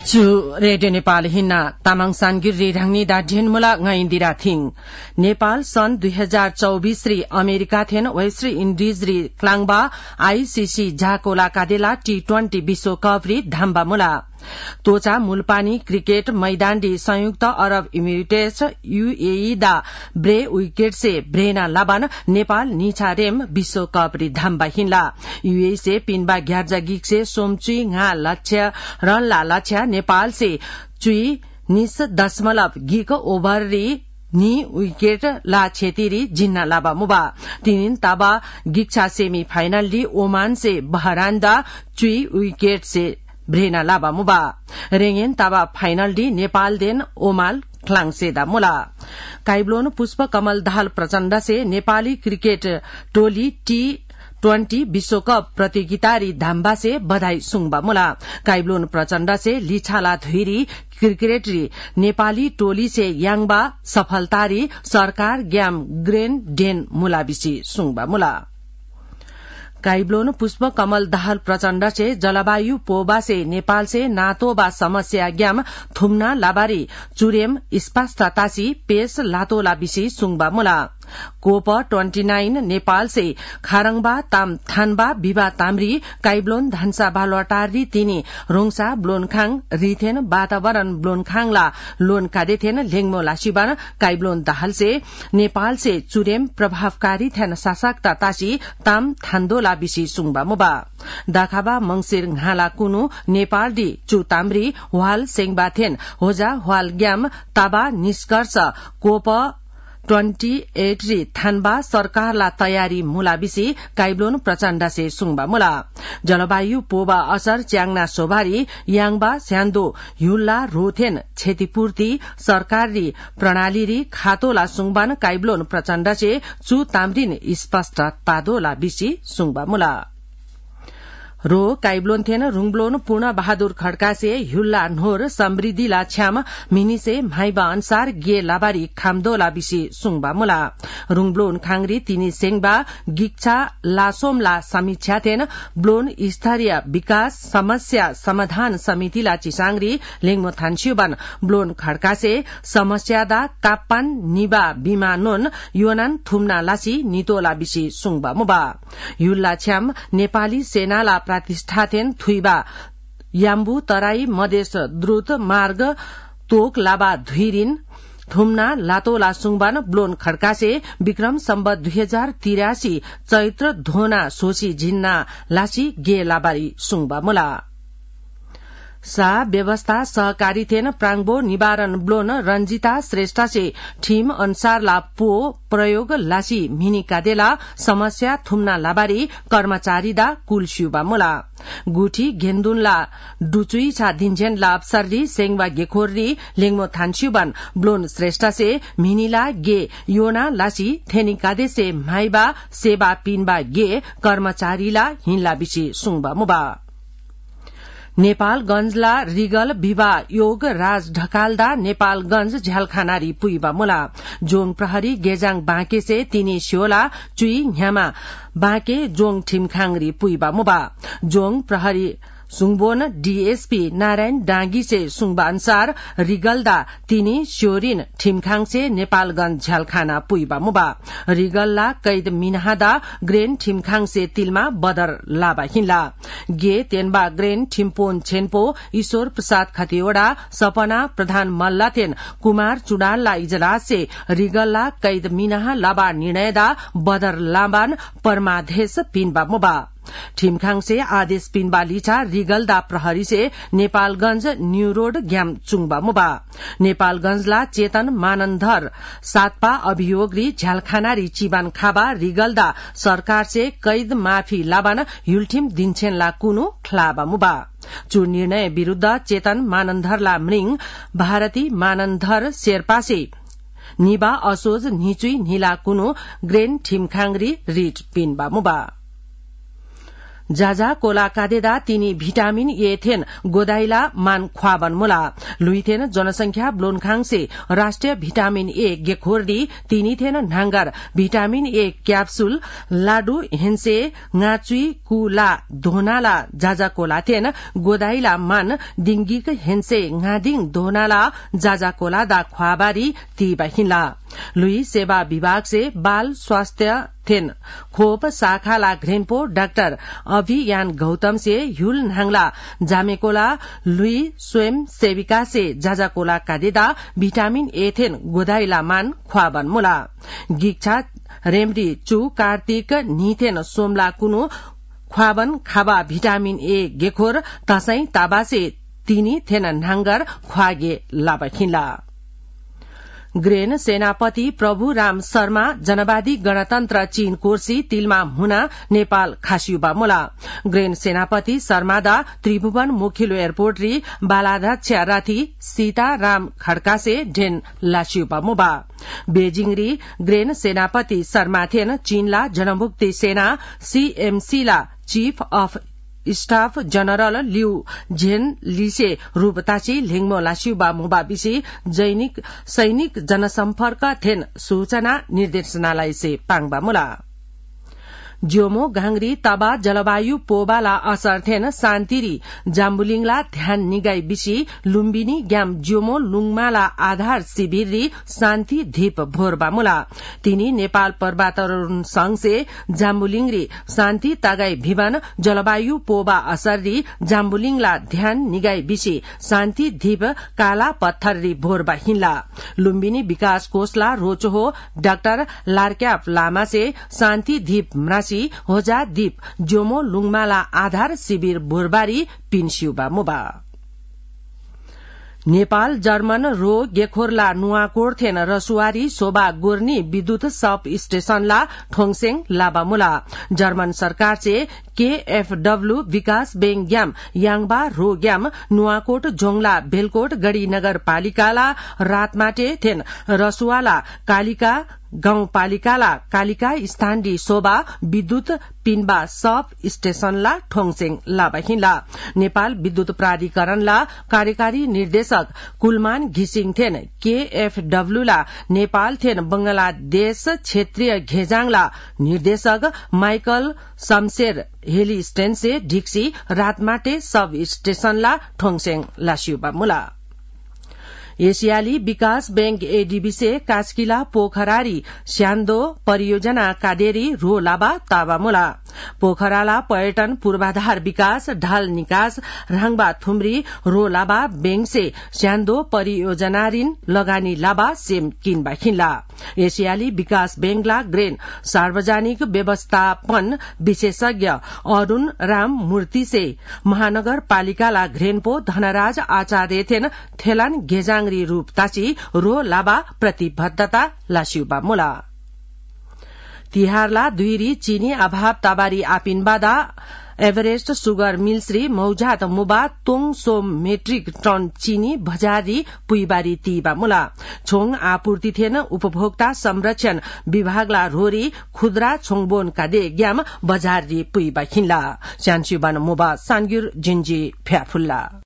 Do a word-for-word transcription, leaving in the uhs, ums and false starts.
चु रेडियो नेपाल हिन्ना तामाङ सानगिरी राङ्नी दाढेन मुला ngaindira थिङ नेपाल सन् दुई हजार चौबीस री अमेरिका थेन वेस्ट इन्डिज री क्लाङबा आईसीसी झाकोला कादेला टी ट्वेन्टी विश्वकप री धाम्बा मुला तोचा मुलपानी क्रिकेट मैदान डी संयुक्त अरब इमिरेट्स यूएई दा ब्रे विकेट से ब्रेना लाबान नेपाल नीचा रेम विश्वकप री धाम्बा हिन्ला यूएई से पिनबा ग्यारजा गिक से सोमचुई nga लक्ष्य रनला लक्ष्य नेपाल से चुई निस दशमलव गिक ओभर री नि विकेट ला छेतिरी जिन्ना लाबा मुबा तीन ताबा गिक्छा सेमी फाइनल ली ओमान से बहरान्दा चुई विकेट से ब्रेना लाबा मुबा रेंगेन ताबा फाइनल डी नेपाल देन ओमाल क्लाङसेदा मुला काइब्लोन पुष्प कमल दाहाल प्रचण्ड से नेपाली क्रिकेट टोली टी ट्वेन्टी विश्वकप प्रतियोगिता री धाम्बा से बधाई सुङबा मुला काइब्लोन प्रचण्ड से लिछाला धुइरी क्रिकेट री नेपाली टोली से याङबा सफलता री सरकार ग्याम ग्रेन डेन मुला बिसी सुङबा मुला काइब्लोन पुष्प कमल दाहाल प्रचण्ड से जलवायु पोबा से नेपाल से नातोबा समस्या ग्याम थुम्ना लाबारी चुरेम स्पष्टतासी पेश लातोला बिसी सुङबा मुला कोप ट्वेन्टी नाइन नेपाल से खारङबा ताम थानबा विवा ताम्री काइब्लोन धान्सा बालवाटारी तिनी रोङसा ब्लोनखाङ रिथेन वातावरण ब्लोनखाङला लोन कादेथेन लेङमो लासिबान काइब्लोन दाहाल से नेपाल से चुरेम प्रभावकारी थेन शासकता तासी ताम थान्दोला बिसी सुङबा मुबा दाखाबा मंगिर घाला कुनु नेपाल डी चु ताम्री वाल सेङबा थेन होजा वाल ग्याम ताबा निष्कर्ष कोप ट्वेन्टी एट री थानबा सरकारला तयारी मुला बिसी काइब्लोन प्रचण्ड से सुङबा मुला जलवायु पोबा असर च्याङना सोभारी याङबा स्यान्दो युल्ला रोथेन क्षतिपूर्ति सरकारी प्रणाली री खातोला सुङबान काइब्लोन प्रचण्ड से चु ताम्रिन स्पष्ट तादोला बिसी सुङबा मुला रो काइब्लोन थेन रुङब्लोन पूर्ण बहादुर खड्का से हुल्ला नोर समृद्धि ला छ्याम मिनी से भाइबा अनुसार गे लाबारी खामदोला बिसी सुङबा मुला रुङब्लोन खाङरी तिनी सेङबा गिक्छा लासोमला समीक्षा थेन ब्लोन स्तरीय विकास समस्या समाधान समिति ला चिसाङरी लेङमो थान्स्युबान ब्लोन खड्का से समस्या दा काप्पान निबा बिमानोन योनान थुम्ना लासी नितोला बिसी सुङबा मुबा युल्ला छ्याम नेपाली सेनाला प्रतिष्ठाथेन थुइबा याम्बु तराई मधेस द्रुत मार्ग तोक लाबा धुइरिन थुम्ना लातोला सुङबान ब्लोन खड्का से विक्रम सम्बत दुई हजार तिरासी चैत्र धोना सोची झिन्ना लासी गे लाबारी सुङबा मुला सा व्यवस्था सहकारी थेन प्राङबो निवारण ब्लोन रंजिता श्रेष्ठ से ठीम अनुसार ला पो प्रयोग लासी मिनी कादेला समस्या थुम्ना लाबारी कर्मचारी दा कुलस्युबा मुला गुठी घेन्दुनला डुचुई छा दिन्जेन ला अप्सरी सेङबा गेखोरी लेङमो थान्स्युबान ब्लोन श्रेष्ठ से मिनीला गे योना लासी थेनी कादे से माइबा सेवा पिनबा गे कर्मचारीला हिन्ला बिसी सुङबा मुबा नेपालगंजला रिगल विवा योग राज ढकालदा नेपालगंज झ्यालखानारी पुइबा मुला जोङ प्रहरी गेजाङ बाँके से तिनी स्योला चुई ह्यामा बाँके जोङ ठिमखाङरी पुइबा मुबा जोङ प्रहरी सुङबोन डीएसपी नारायण डांगी से सुङबा अनुसार रिगलदा तिनी स्योरिन ठिमखाङ से नेपालगंज झ्यालखाना पुइबा मुबा रिगलला कैद मिनहादा ग्रेन ठिमखाङ से तिलमा बदर लाबा हिन्ला गे तेनबा ग्रेन ठिम्पोन छेन्पो ईश्वर प्रसाद खतिवड़ा सपना प्रधान मल्लातेन कुमार चुडालला इजलास से रिगलला कैद मिनहा लाबा निर्णयदा बदर लाबान परमादेश पिनबा मुबा ठिमखाङ से आदेश पिनबा लिछा रिगलदा प्रहरी से नेपालगंज न्यू रोड ग्याम चुङबा मुबा नेपालगंजला चेतन मानन्धर सातपा अभियोगरी झ्यालखानारी चिबान खाबा रिगलदा सरकार से कैद माफी लाबान युल्ठिम दिन्छेनला कुनु ख्लाबा मुबा चु निर्णय विरूद्ध चेतन मानन्धरला मृङ भारती मानन्धर शेर्पा से निबा असोज निचुई निला कुनु ग्रेन ठिमखाङरी रिट पिनबा मुबा जाजा कोला कादेदा तिनी भिटामिन ए थेन गोदाइला मान ख्वाबन मुला लुइथेन जनसंख्या ब्लोनखांसे राष्ट्रिय भिटामिन ए गेखोर्दी तिनी थेन नांगर भिटामिन ए क्याप्सुल लाडू हेन्से ngaचुई कुला धोनाला जाजा कोला थेन गोदाइला मान दिंगिक हेन्से ngaदिङ धोनाला जाजा कोला दा ख्वाबारी ती बहिला लुई सेवा विभाग से बाल स्वास्थ्य थेन खोप शाखाला घ्रेनपो डाक्टर अभियान गौतम से ह्युल नांगला जामेकोला लुई स्वयं सेविका से जाजाकोला कादेदा भिटामिन ए थेन गोदाइला मान ख्वाबन मुला गिक्षा रेमडी चु कार्तिक निथेन सोमला कुनु ख्वाबन खाबा भिटामिन ए गेखोर तसै ताबासे तिनी थेन नांगर ख्वागे लाबखिला ग्रेन सेनापति प्रभु राम शर्मा जनवादी गणतन्त्र चीन कोर्सी तिलमा हुना नेपाल खासियुबा मुला ग्रेन सेनापति शर्मादा त्रिभुवन मुखिलो एयरपोर्ट री बालाध्यक्ष राथी सीताराम खड्का से ढेन लासियुबा मुबा बेजिङ री ग्रेन सेनापति शर्मा थेन चीनला जनमुक्ति सेना सीएमसी ला chief of staff general Liu Zhen लिसे रूपताची लिङमो लासियुबा मुबा बिसी जैनिक सैनिक जनसम्पर्क थेन सूचना निर्देशनालय से पाङबा मुला ज्योमो घांगरी तबा जलवायु पोबाला असर थेन शान्तिरी जाम्बुलिङला ध्यान निगाई बिसी लुम्बिनी ग्याम ज्योमो लुङमाला आधार शिविर री शान्ति धीप भोरबा मुला तिनी नेपाल पर्वतारोहण संघ से जाम्बुलिङरी शान्ति तागाई भिवन जलवायु पोबा असर री जाम्बुलिङला ध्यान निगाई बिसी शान्ति धीप काला पत्थर री भोरबा हिन्ला लुम्बिनी विकास कोषला रोचो डाक्टर लार्क्याप लामा से शान्ति धीप म्रासी होजा दीप जोमो लुङमाला आधार शिविर बोरबारी पिन्स्युबा मुबा नेपाल जर्मन रो गेखोरला नुवाकोट थेन रसुवारी सोबा गोर्नी विद्युत सब स्टेशनला ठोङसेङ लाबामुला जर्मन सरकार से केएफडब्ल्यू विकास बेङ ग्याम याङबा रो ग्याम नुवाकोट जोङला बेलकोट गढ़ी नगरपालिकाला रातमाटे थेन रसुवाला कालिका गाउँपालिकाला कालिका स्थानडी शोभा विद्युत पिन्बा सब स्टेशनला ठोङसेङ लाबाहिला नेपाल विद्युत प्राधिकरणला कार्यकारी निर्देशक कुलमान घिसिङ थेन केएफडब्ल्यू ला नेपाल थेन बंगलादेश क्षेत्रीय घेजाङला निर्देशक माइकल शमशेर हेली स्टेन से ढिक्सी रातमाटे सब स्टेशनला ठोङसेङ लासियुबा मुला एशियाली विकास बैंक एडीबी से कास्किला पोखरारी स्यान्दो परियोजना कादेरी रो लाबा ताबामुला पोखराला पर्यटन पूर्वाधार विकास ढाल निकास राङबा थुम्री रो लाबा बैंक से स्यान्दो परियोजना ऋण लगानी लाबा सेम किनबा खिनला एशियाली विकास बैंकला ग्रेन सार्वजनिक व्यवस्थापन विशेषज्ञ अरूण राम मूर्ति से महानगरपालिकाला घ्रेनपो धनराज आचार्य थेन थेलान घेजाङ रूप ताची रो लाबा प्रतिबद्धता लासियुबा मुला तिहारला दुईरी चीनी अभाव ताबारी आपिनबादा एभरेस्ट सुगर मिल्सरी मौजात मुबा तोङ सो मेट्रिक टन चीनी बजारी पुइबारी तीबा मुला छोङ आपूर्ति थेन उपभोक्ता संरक्षण विभागला रोरी खुद्रा छोङबोन कादे ग्याम बजारी पुइबा खिनला स्यानसिबान मुबा सानगिर जिन्जी फ्याफुल्ला